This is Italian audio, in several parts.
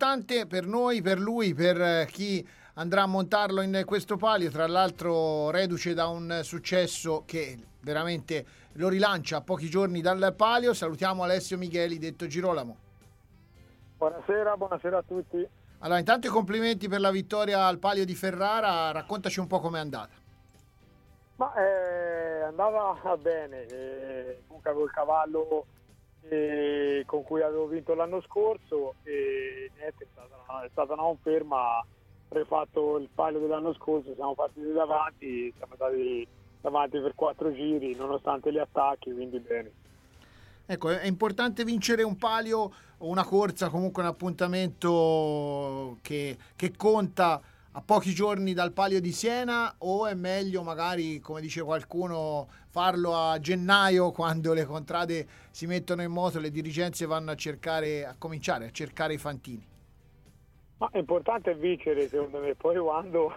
importante per noi, per lui, per chi andrà a montarlo in questo palio, tra l'altro reduce da un successo che veramente lo rilancia a pochi giorni dal palio. Salutiamo Alessio Micheli, detto Girolamo. Buonasera a tutti. Allora, intanto i complimenti per la vittoria al palio di Ferrara, raccontaci un po' com'è andata. Ma andava bene, comunque avevo il cavallo con cui avevo vinto l'anno scorso e niente, è stata una conferma, rifatto il palio dell'anno scorso, siamo partiti davanti, siamo stati davanti per 4 giri nonostante gli attacchi, quindi bene. Ecco, è importante vincere un palio o una corsa, comunque un appuntamento che conta a pochi giorni dal palio di Siena, o è meglio magari, come dice qualcuno, farlo a gennaio quando le contrade si mettono in moto, le dirigenze vanno a cominciare a cercare i fantini? Ma è importante vincere secondo me, poi quando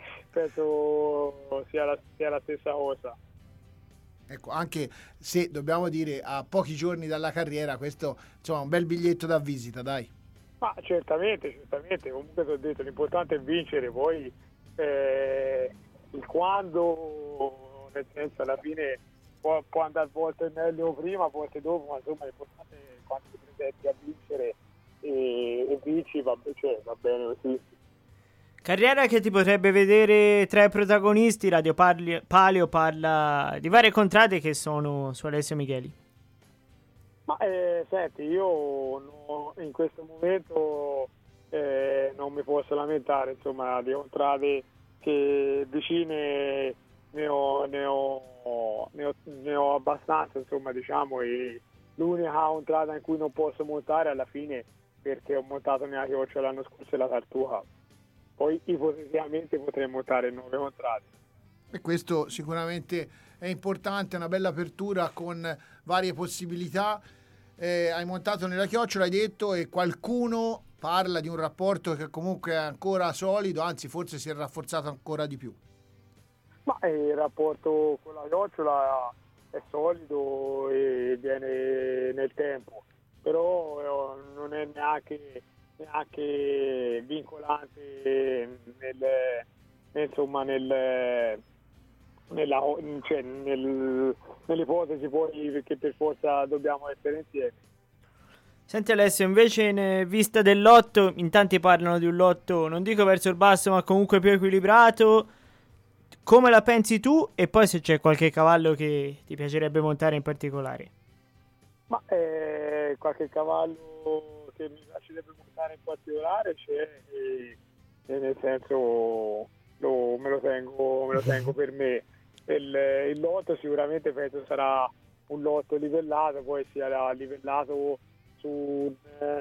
penso sia la stessa cosa. Ecco, anche se dobbiamo dire a pochi giorni dalla carriera, questo insomma è un bel biglietto da visita, dai. Ma certamente, comunque ti ho detto, l'importante è vincere, poi il quando, nel senso alla fine può andare a volte meglio prima, a volte dopo, ma insomma l'importante è quando ti presenti a vincere e vinci, va bene così. Carriera che ti potrebbe vedere tra i protagonisti. Radio Palio parla di varie contrade che sono su Alessio Micheli. Ma senti, io in questo momento non mi posso lamentare, insomma, di contrade che vicine ne ho abbastanza, insomma, diciamo, e l'unica contrada in cui non posso montare alla fine, perché ho montato nella Chioccia l'anno scorso, è la Tartuca. Poi ipoteticamente potrei montare 9 contrade. E questo sicuramente è importante, una bella apertura con varie possibilità. Hai montato nella Chiocciola, hai detto, e qualcuno parla di un rapporto che comunque è ancora solido, anzi forse si è rafforzato ancora di più. Ma il rapporto con la Chiocciola è solido e viene nel tempo, però non è neanche vincolante nell'ipotesi poi che per forza dobbiamo essere insieme. Senti Alessio, invece in vista del lotto, in tanti parlano di un lotto, non dico verso il basso, ma comunque più equilibrato. Come la pensi tu? E poi se c'è qualche cavallo che ti piacerebbe montare in particolare? Ma qualche cavallo che mi piacerebbe montare in particolare c'è, e nel senso me lo tengo per me. Il lotto sicuramente penso sarà un lotto livellato, poi sia livellato su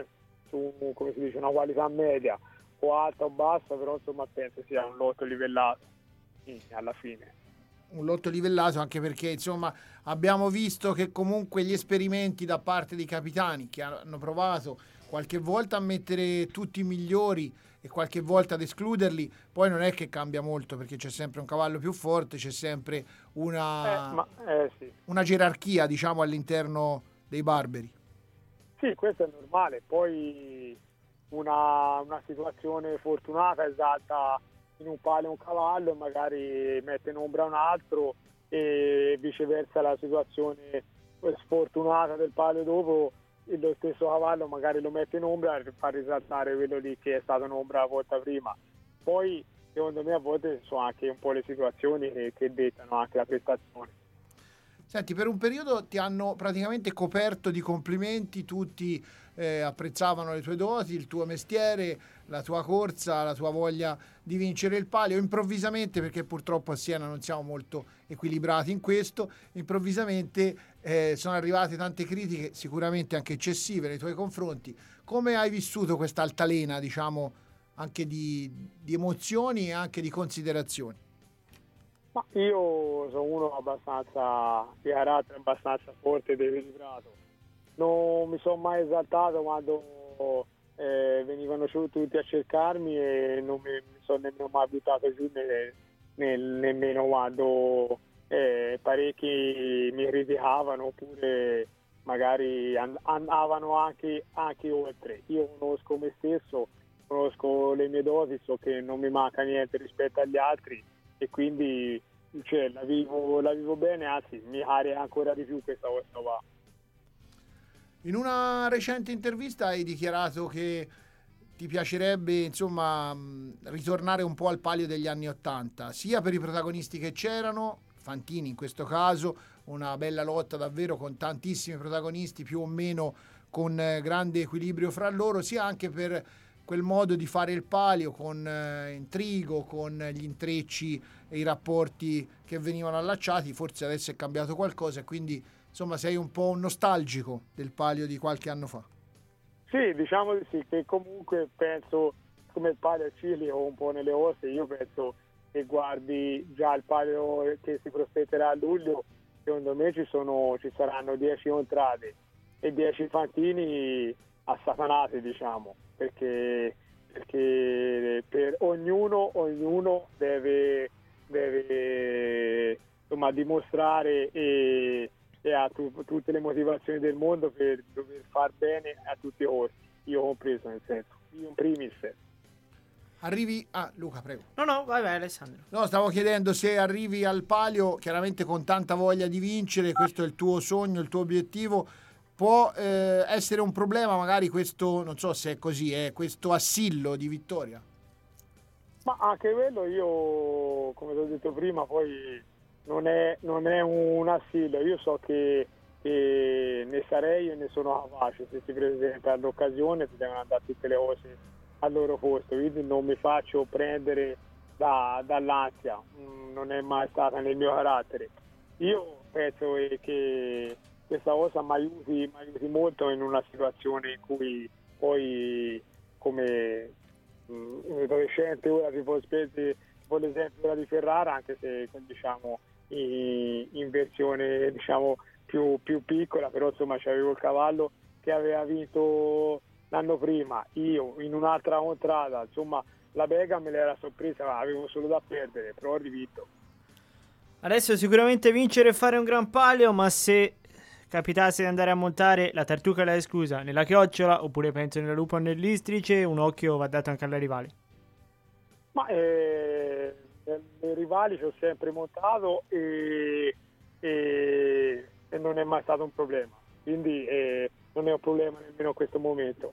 come si dice, una qualità media, o alta o bassa, però insomma penso sia un lotto livellato alla fine. Un lotto livellato, anche perché insomma abbiamo visto che comunque gli esperimenti da parte dei capitani che hanno provato qualche volta a mettere tutti i migliori e qualche volta ad escluderli, poi non è che cambia molto, perché c'è sempre un cavallo più forte, c'è sempre una gerarchia, diciamo, all'interno dei barberi. Sì, questo è normale, poi una situazione fortunata esalta in un palio un cavallo e magari mette in ombra un altro, e viceversa la situazione sfortunata del palio dopo, lo stesso cavallo magari lo mette in ombra e fa risaltare quello lì che è stato in ombra la volta prima. Poi secondo me a volte sono anche un po' le situazioni che dettano anche la prestazione. Senti, per un periodo ti hanno praticamente coperto di complimenti, tutti apprezzavano le tue doti, il tuo mestiere, la tua corsa, la tua voglia di vincere il palio. Improvvisamente, perché purtroppo a Siena non siamo molto equilibrati in questo, improvvisamente sono arrivate tante critiche, sicuramente anche eccessive nei tuoi confronti. Come hai vissuto questa altalena, diciamo, anche di emozioni e anche di considerazioni? Ma io sono uno abbastanza di carattere, abbastanza forte ed equilibrato. Non mi sono mai esaltato quando venivano su tutti a cercarmi, e non mi sono nemmeno mai buttato giù nemmeno quando parecchi mi criticavano oppure magari andavano anche oltre. Io conosco me stesso, conosco le mie doti, so che non mi manca niente rispetto agli altri e quindi cioè, la vivo bene, anzi mi area ancora di più questa cosa qua. In una recente intervista hai dichiarato che ti piacerebbe, insomma, ritornare un po' al palio degli anni '80, sia per i protagonisti che c'erano, Fantini in questo caso, una bella lotta davvero con tantissimi protagonisti, più o meno con grande equilibrio fra loro, sia anche per quel modo di fare il palio con intrigo, con gli intrecci e i rapporti che venivano allacciati. Forse adesso è cambiato qualcosa e quindi insomma sei un po' un nostalgico del palio di qualche anno fa. Sì, diciamo di sì, che comunque penso, come il palio Cili ho un po' nelle ossa, io penso che guardi già il palio che si prospetterà a luglio, secondo me ci saranno 10 entrate e 10 Fantini assatanati, diciamo, perché per ognuno deve insomma, dimostrare e ha tutte le motivazioni del mondo per dover far bene a tutti i costi, io compreso, nel senso, io in primis. Arrivi Luca, prego. No, vai Alessandro. No, stavo chiedendo se arrivi al palio chiaramente con tanta voglia di vincere, questo è il tuo sogno, il tuo obiettivo. Può essere un problema magari questo, non so se è così, questo assillo di vittoria? Ma anche quello io, come ti ho detto prima, poi non è un assillo, io so che ne sarei e ne sono capace, se si presenta l'occasione si devono andare tutte le cose al loro posto, quindi non mi faccio prendere dall'ansia, non è mai stata nel mio carattere. Io penso che questa cosa mi aiuti molto in una situazione in cui poi come un adolescente ora tipo l'esempio ora di Ferrara, anche se diciamo in versione diciamo più piccola, però insomma c'avevo il cavallo che aveva vinto l'anno prima, io in un'altra contrada, insomma la Bega me l'era sorpresa, avevo solo da perdere, però ho rivinto. Adesso sicuramente vincere e fare un gran palio, ma se capitasse di andare a montare la Tartuca l'ha esclusa nella chiocciola oppure penso nella lupa o nell'istrice, un occhio va dato anche alla rivale. Ma nei rivali ci ho sempre montato e non è mai stato un problema, quindi non è un problema nemmeno in questo momento.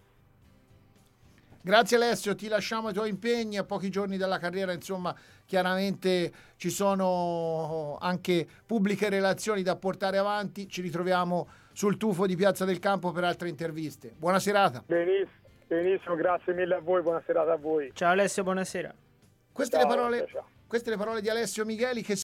Grazie Alessio, ti lasciamo ai tuoi impegni, a pochi giorni dalla carriera, insomma, chiaramente ci sono anche pubbliche relazioni da portare avanti, ci ritroviamo sul tufo di Piazza del Campo per altre interviste. Buona serata. Benissimo, grazie mille a voi, buona serata a voi. Ciao Alessio, buonasera. Queste le parole di Alessio Micheli che